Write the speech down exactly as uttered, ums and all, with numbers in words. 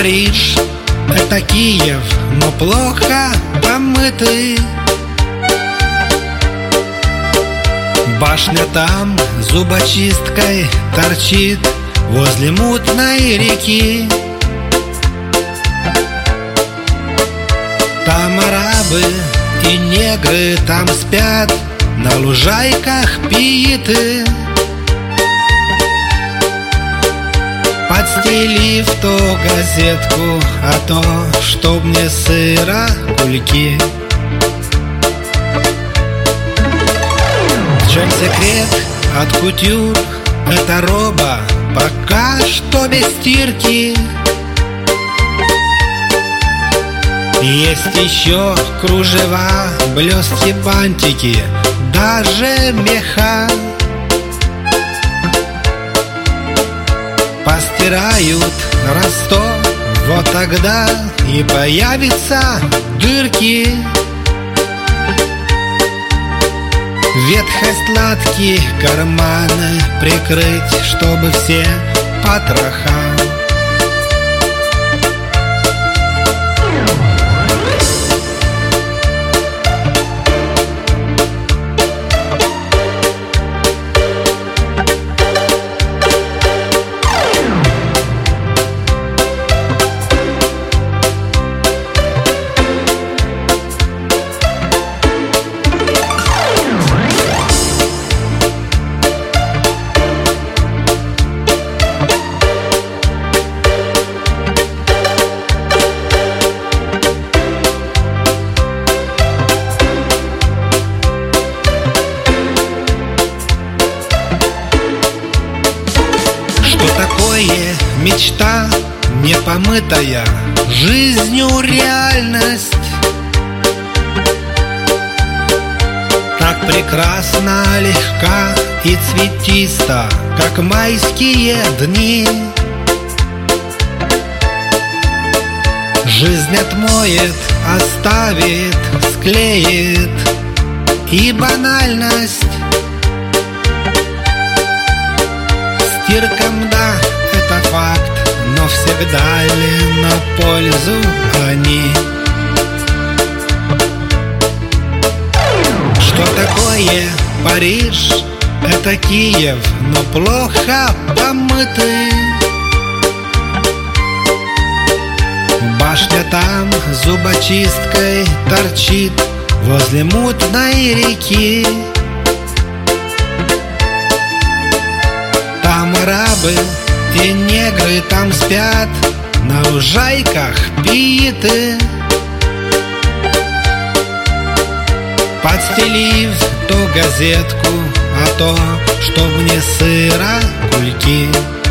Париж — это Киев, но плохо помытый. Башня там зубочисткой торчит возле мутной реки. Там арабы и негры там спят, на лужайках пииты. Подстелив то газетку, а то, чтоб мне сыра кульки. В чем секрет от кутюр? Это роба пока что без стирки. Есть еще кружева, блестки, бантики, даже меха. Постирают раз сто, вот тогда и появятся дырки. Ветхость латки, карманы прикрыть, чтобы все потроха. Мечта непомытая, жизнью реальность. Так прекрасна, легка и цветиста, как майские дни. Жизнь отмоет, оставит, склеит и банальность. Стиркам да, это факт, но всегда ли на пользу они? Что такое Париж? Это Киев, но плохо помытый. Башня там зубочисткой торчит возле мутной реки. Там арабы и негры там спят, на лужайках пииты. Подстелив то газетку, а то, чтоб мне сыра кульки.